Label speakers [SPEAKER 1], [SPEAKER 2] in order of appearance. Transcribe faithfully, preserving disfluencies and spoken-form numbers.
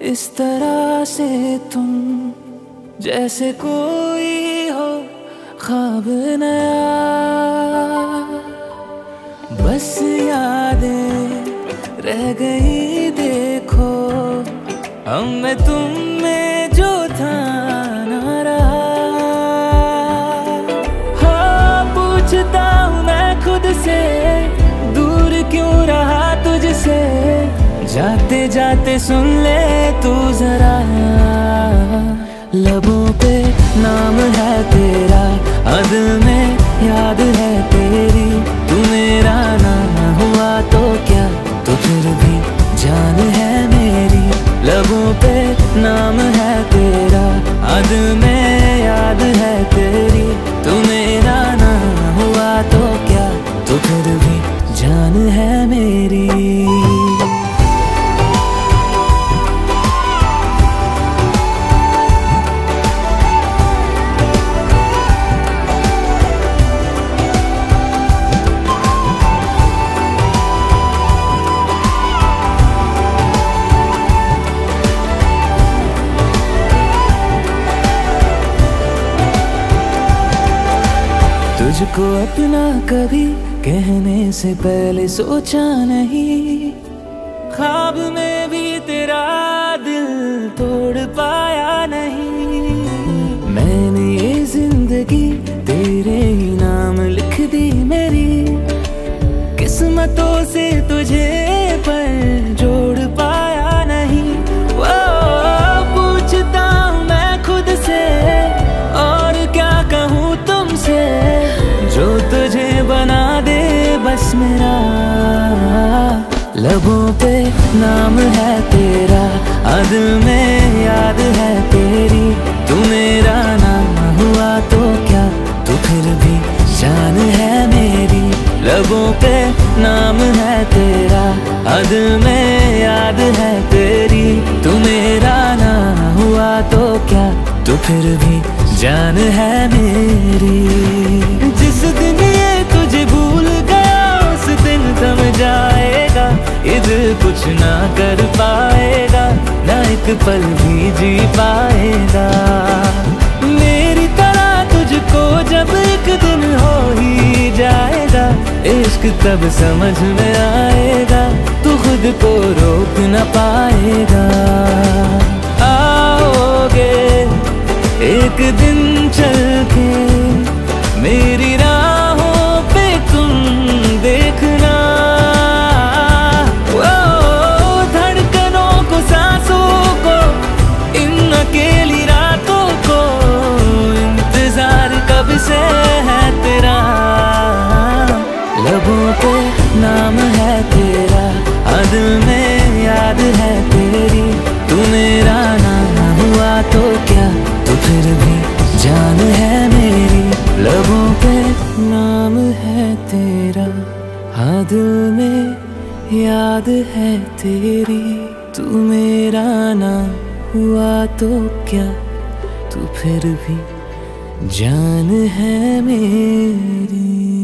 [SPEAKER 1] इस तरह से तुम जैसे कोई हो ख्वाब नया, बस यादें रह गई देखो, हम में तुम में जो था ना रहा। हाँ पूछता हूँ मैं खुद से, दूर क्यों रहा तुझसे, जाते जाते सुन ले तू जरा। लबों पे नाम है तेरा, दिल में याद है तेरी, तू मेरा ना हुआ तो क्या, तो फिर भी जान है मेरी। लबों पे नाम है तेरा, दिल में याद है तेरी, तू मेरा ना हुआ तो क्या, तो फिर भी जान है मेरी। तुझको अपना कभी कहने से पहले सोचा नहीं, ख्वाब में भी तेरा दिल तोड़ पाया नहीं। मैंने ये जिंदगी तेरे ही नाम लिख दी मेरी, किस्मतों से तुझे पर जोड़ पाया नहीं। वो पूछता हूँ मैं खुद से, और क्या कहूँ तुमसे, जो तुझे बना दे बस मेरा। लबों पे नाम है तेरा, दिल में याद है तेरी, तू मेरा नाम हुआ तो क्या, तू फिर भी जान है मेरी। लबों पे नाम है तेरा, दिल में याद है तेरी, तू मेरा नाम हुआ तो क्या, तू फिर भी जान है मेरी। जिस दिन ये तुझे भूल गया उस दिन थम जाएगा, ये दिल कुछ ना कर पाएगा, ना एक पल भी जी पाएगा। मेरी तरह तुझको जब एक दिन हो ही जाएगा, इश्क तब समझ में आएगा, तू खुद को रोक न पाएगा। आओगे एक दिन चल के मेरी राहों पे तुम देखना, वो धड़कनों को सांसों को इन अकेली रातों को, इंतजार कब से है तेरा। लबों पे नाम है तेरा, दिल में याद है तेरी, तू मेरा नाम हुआ तो क्या, तो फिर भी जान है मेरी। लबों पे नाम है तेरा, हाँ दिल में याद है तेरी, तू मेरा नाम हुआ तो क्या, तू फिर भी जान है मेरी।